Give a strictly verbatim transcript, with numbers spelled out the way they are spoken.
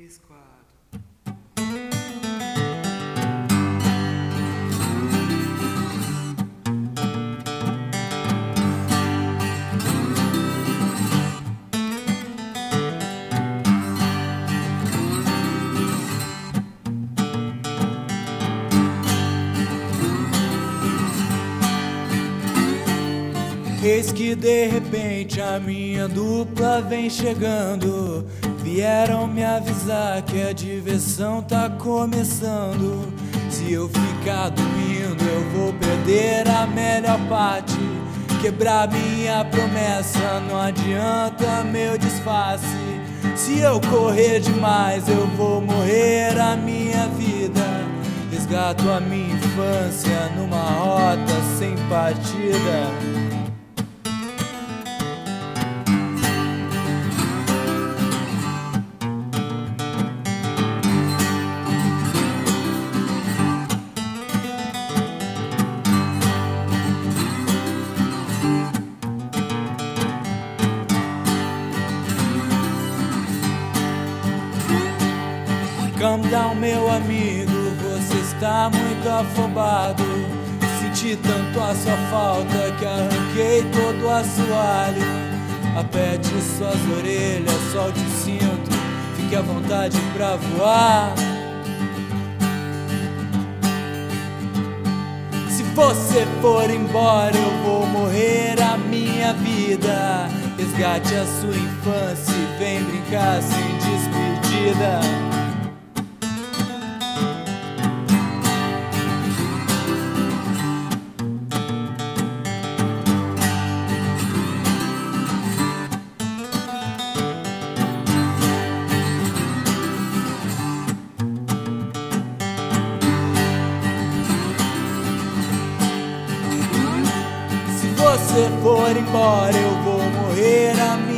três, quatro. Eis que de repente a minha dupla vem chegando. Vieram me avisar que a diversão tá começando. Se eu ficar dormindo eu vou perder a melhor parte. Quebrar minha promessa não adianta meu disfarce. Se eu correr demais eu vou morrer a minha vida. Resgato a minha infância numa rota sem partida. Calm down, meu amigo, você está muito afobado. Senti tanto a sua falta que arranquei todo o assoalho. Aperte suas orelhas, solte o cinto, fique à vontade pra voar. Se você for embora eu vou morrer a minha vida. Resgate a sua infância e vem brincar sem despedida. Se você for embora eu vou morrer a